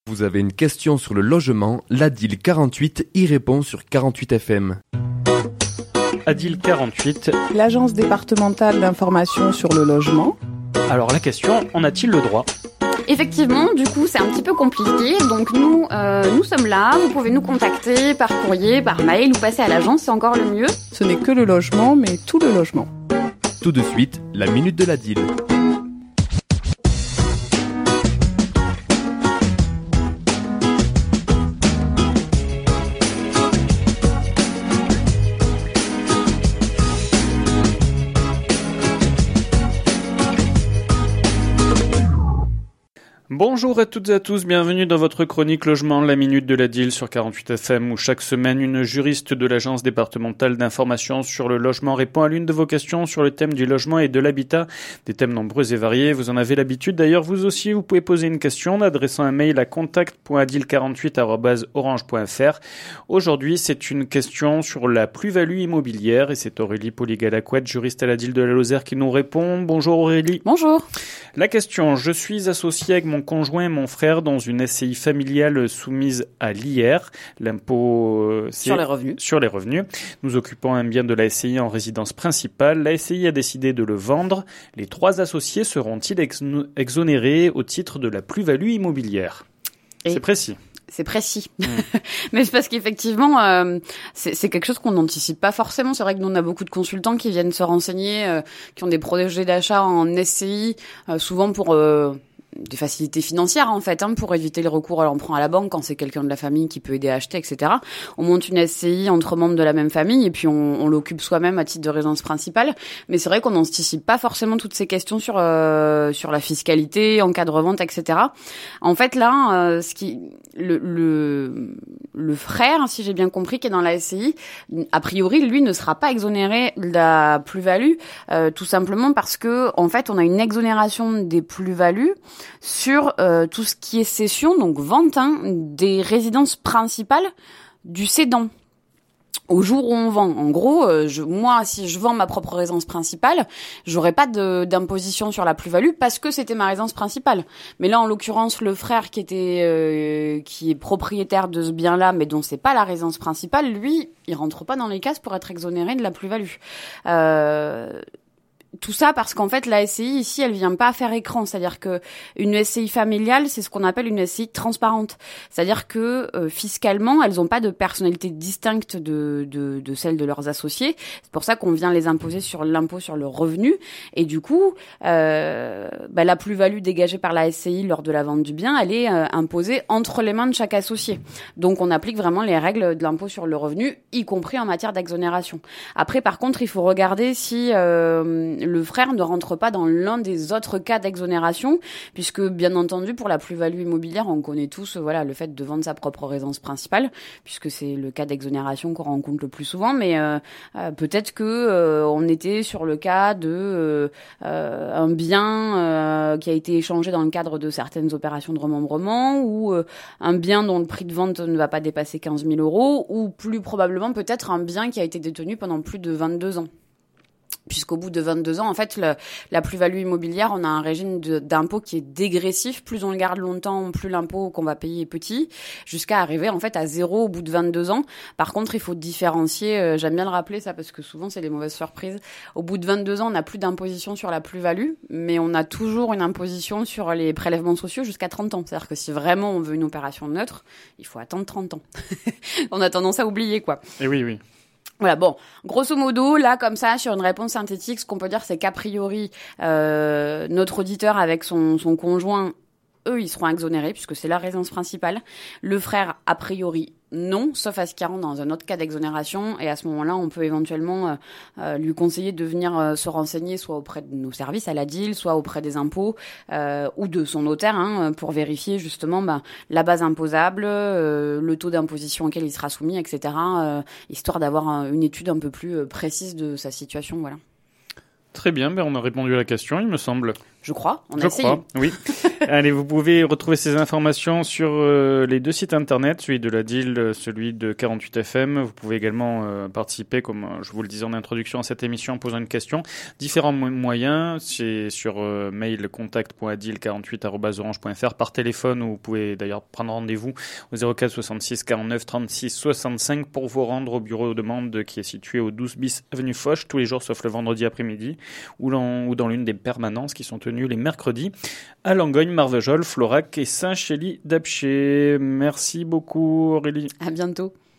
Vous avez une question sur le logement, l'ADIL 48 y répond sur 48 FM. ADIL 48. L'Agence départementale d'information sur le logement. Alors la question, en a-t-il le droit ? Effectivement, du coup, c'est un petit peu compliqué. Donc nous sommes là. Vous pouvez nous contacter par courrier, par mail ou passer à l'agence, c'est encore le mieux. Ce n'est que le logement, mais tout le logement. Tout de suite, la minute de l'ADIL. Bonjour à toutes et à tous, bienvenue dans votre chronique logement, la minute de l'ADIL sur 48 FM où chaque semaine une juriste de l'agence départementale d'information sur le logement répond à l'une de vos questions sur le thème du logement et de l'habitat. Des thèmes nombreux et variés, vous en avez l'habitude. D'ailleurs, vous aussi, vous pouvez poser une question en adressant un mail à contact.adil48@orange.fr. Aujourd'hui, c'est une question sur la plus-value immobilière et c'est Aurélie Poligalaquette, juriste à l'ADIL de la Lozère qui nous répond. Bonjour Aurélie. Bonjour. La question, je suis associé avec mon conjoint et mon frère dans une SCI familiale soumise à l'IR, l'impôt sur les revenus. Sur les revenus. Nous occupons un bien de la SCI en résidence principale. La SCI a décidé de le vendre. Les 3 associés seront-ils exonérés au titre de la plus-value immobilière ? C'est précis. C'est précis. Mais c'est parce qu'effectivement, c'est quelque chose qu'on n'anticipe pas forcément. C'est vrai que nous, on a beaucoup de consultants qui viennent se renseigner, qui ont des projets d'achat en SCI, souvent pour des facilités financières en fait, pour éviter le recours à l'emprunt à la banque quand c'est quelqu'un de la famille qui peut aider à acheter, etc. On monte une SCI entre membres de la même famille et puis on l'occupe soi-même à titre de résidence principale. Mais c'est vrai qu'on n'anticipe pas forcément toutes ces questions sur la fiscalité, en cas de revente, etc. En fait là, le frère, si j'ai bien compris, qui est dans la SCI, a priori lui ne sera pas exonéré de la plus-value, tout simplement parce que en fait on a une exonération des plus-values sur tout ce qui est cession, donc vente, des résidences principales du cédant. Au jour où on vend, en gros, moi, si je vends ma propre résidence principale, j'aurais pas d'imposition sur la plus-value parce que c'était ma résidence principale. Mais là, en l'occurrence, le frère qui est propriétaire de ce bien-là, mais dont c'est pas la résidence principale, lui, il rentre pas dans les cases pour être exonéré de la plus-value. Tout ça parce qu'en fait, la SCI, ici, elle vient pas faire écran. C'est-à-dire que une SCI familiale, c'est ce qu'on appelle une SCI transparente. C'est-à-dire que, fiscalement, elles ont pas de personnalité distincte de celle de leurs associés. C'est pour ça qu'on vient les imposer sur l'impôt sur le revenu. Et du coup, la plus-value dégagée par la SCI lors de la vente du bien, elle est imposée entre les mains de chaque associé. Donc, on applique vraiment les règles de l'impôt sur le revenu, y compris en matière d'exonération. Après, par contre, il faut regarder si le frère ne rentre pas dans l'un des autres cas d'exonération, puisque bien entendu pour la plus-value immobilière, on connaît tous le fait de vendre sa propre résidence principale, puisque c'est le cas d'exonération qu'on rencontre le plus souvent. Mais peut-être que on était sur le cas de un bien qui a été échangé dans le cadre de certaines opérations de remembrement, ou un bien dont le prix de vente ne va pas dépasser 15 000 €, ou plus probablement peut-être un bien qui a été détenu pendant plus de 22 ans. Puisqu'au bout de 22 ans, en fait, la plus-value immobilière, on a un régime d'impôt qui est dégressif. Plus on le garde longtemps, plus l'impôt qu'on va payer est petit, jusqu'à arriver en fait à 0 au bout de 22 ans. Par contre, il faut différencier, j'aime bien le rappeler ça parce que souvent c'est les mauvaises surprises. Au bout de 22 ans, on n'a plus d'imposition sur la plus-value, mais on a toujours une imposition sur les prélèvements sociaux jusqu'à 30 ans. C'est-à-dire que si vraiment on veut une opération neutre, il faut attendre 30 ans. On a tendance à oublier, quoi. Et oui. Voilà, bon, grosso modo, là, comme ça, sur une réponse synthétique, ce qu'on peut dire, c'est qu'a priori, notre auditeur avec son conjoint, eux, ils seront exonérés, puisque c'est la résidence principale. Le frère, a priori, non, sauf à ce qu'il rentre dans un autre cas d'exonération. Et à ce moment-là, on peut éventuellement lui conseiller de venir se renseigner, soit auprès de nos services à l'ADIL, soit auprès des impôts, ou de son notaire, pour vérifier justement la base imposable, le taux d'imposition auquel il sera soumis, etc., histoire d'avoir une étude un peu plus précise de sa situation, voilà. Très bien, on a répondu à la question, il me semble. Je crois, on a Je essayé. crois, oui. Allez, vous pouvez retrouver ces informations sur les deux sites internet, celui de la DIL, celui de 48FM. Vous pouvez également participer, comme je vous le disais en introduction à cette émission, en posant une question. Différents moyens, c'est sur mail contact.adil48@orange.fr, par téléphone, où vous pouvez d'ailleurs prendre rendez-vous au 04 66 49 36 65 pour vous rendre au bureau de demande qui est situé au 12 bis avenue Foch, tous les jours sauf le vendredi après-midi, ou dans l'une des permanences qui sont tenues les mercredis à Langogne, Marvejols, Florac et Saint-Chély-d'Apcher. Merci beaucoup Aurélie. À bientôt.